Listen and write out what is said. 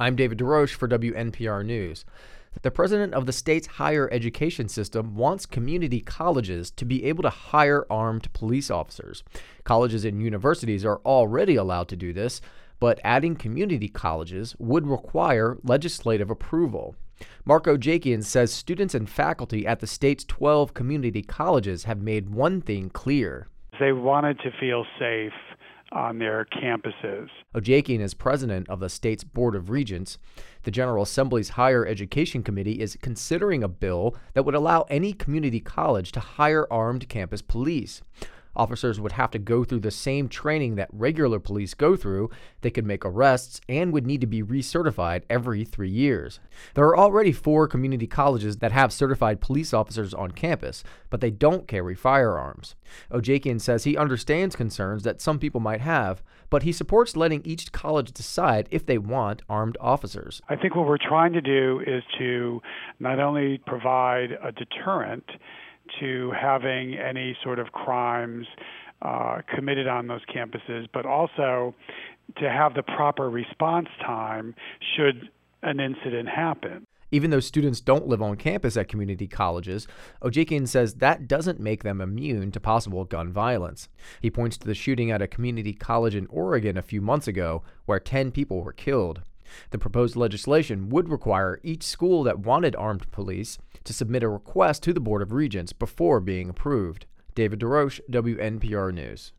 I'm David DeRoche for WNPR News. The president of the state's higher education system wants community colleges to be able to hire armed police officers. Colleges and universities are already allowed to do this, but adding community colleges would require legislative approval. Mark Ojakian says students and faculty at the state's 12 community colleges have made one thing clear. They wanted to feel safe on their campuses. Ojakian is president of the state's Board of Regents. The General Assembly's Higher Education Committee is considering a bill that would allow any community college to hire armed campus police. Officers would have to go through the same training that regular police go through. They could make arrests and would need to be recertified every 3 years. There are already 4 community colleges that have certified police officers on campus, but they don't carry firearms. Ojakian says he understands concerns that some people might have, but he supports letting each college decide if they want armed officers. I think what we're trying to do is to not only provide a deterrent to having any sort of crimes committed on those campuses, but also to have the proper response time should an incident happen. Even though students don't live on campus at community colleges, Ojakian says that doesn't make them immune to possible gun violence. He points to the shooting at a community college in Oregon a few months ago, where 10 people were killed. The proposed legislation would require each school that wanted armed police to submit a request to the Board of Regents before being approved. David DeRoche, WNPR News.